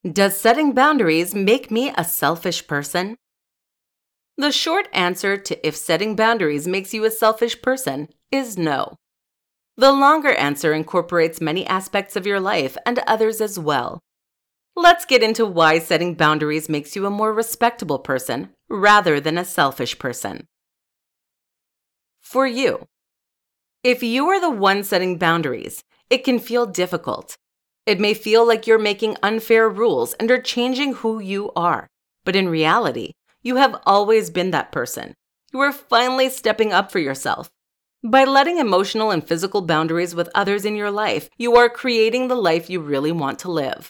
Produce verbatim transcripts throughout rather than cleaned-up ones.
Does setting boundaries make me a selfish person? The short answer to if setting boundaries makes you a selfish person is no. The longer answer incorporates many aspects of your life and others as well. Let's get into why setting boundaries makes you a more respectable person rather than a selfish person. For you, if you are the one setting boundaries, it can feel difficult. It may feel like you're making unfair rules and are changing who you are, but in reality, you have always been that person. You are finally stepping up for yourself. By letting emotional and physical boundaries with others in your life, you are creating the life you really want to live.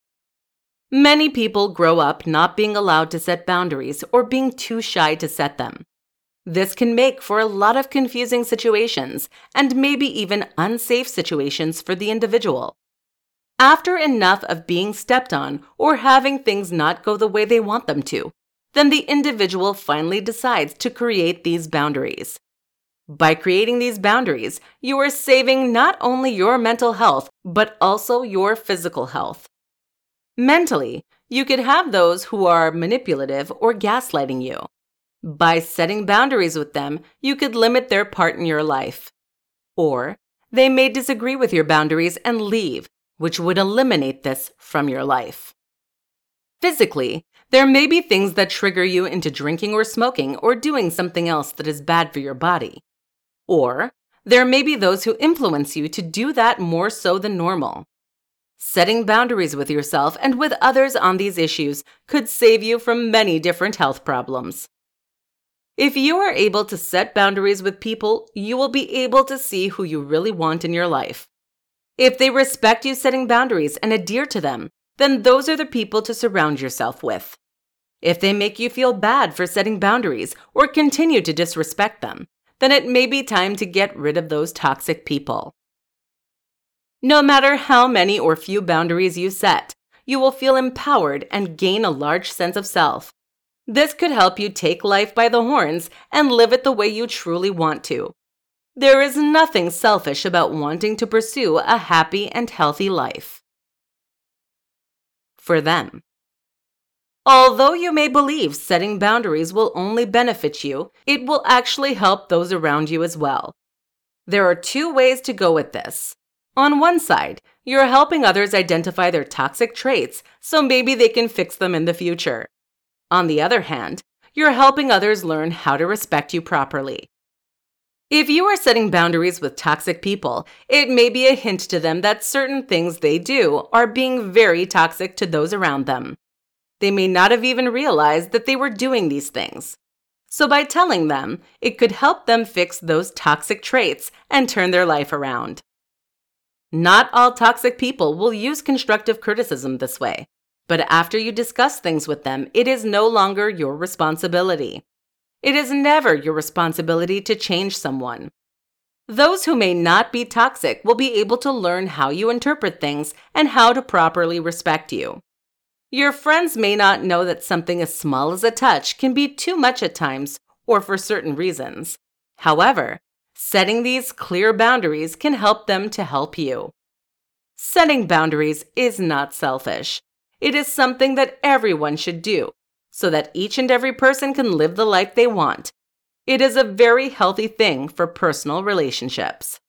Many people grow up not being allowed to set boundaries or being too shy to set them. This can make for a lot of confusing situations and maybe even unsafe situations for the individual. After enough of being stepped on or having things not go the way they want them to, then the individual finally decides to create these boundaries. By creating these boundaries, you are saving not only your mental health, but also your physical health. Mentally, you could have those who are manipulative or gaslighting you. By setting boundaries with them, you could limit their part in your life. Or they may disagree with your boundaries and leave, which would eliminate this from your life. Physically, there may be things that trigger you into drinking or smoking or doing something else that is bad for your body. Or there may be those who influence you to do that more so than normal. Setting boundaries with yourself and with others on these issues could save you from many different health problems. If you are able to set boundaries with people, you will be able to see who you really want in your life. If they respect you setting boundaries and adhere to them, then those are the people to surround yourself with. If they make you feel bad for setting boundaries or continue to disrespect them, then it may be time to get rid of those toxic people. No matter how many or few boundaries you set, you will feel empowered and gain a large sense of self. This could help you take life by the horns and live it the way you truly want to. There is nothing selfish about wanting to pursue a happy and healthy life. For them. Although you may believe setting boundaries will only benefit you, it will actually help those around you as well. There are two ways to go with this. On one side, you're helping others identify their toxic traits so maybe they can fix them in the future. On the other hand, you're helping others learn how to respect you properly. If you are setting boundaries with toxic people, it may be a hint to them that certain things they do are being very toxic to those around them. They may not have even realized that they were doing these things. So by telling them, it could help them fix those toxic traits and turn their life around. Not all toxic people will use constructive criticism this way, but after you discuss things with them, it is no longer your responsibility. It is never your responsibility to change someone. Those who may not be toxic will be able to learn how you interpret things and how to properly respect you. Your friends may not know that something as small as a touch can be too much at times or for certain reasons. However, setting these clear boundaries can help them to help you. Setting boundaries is not selfish. It is something that everyone should do so that each and every person can live the life they want. It is a very healthy thing for personal relationships.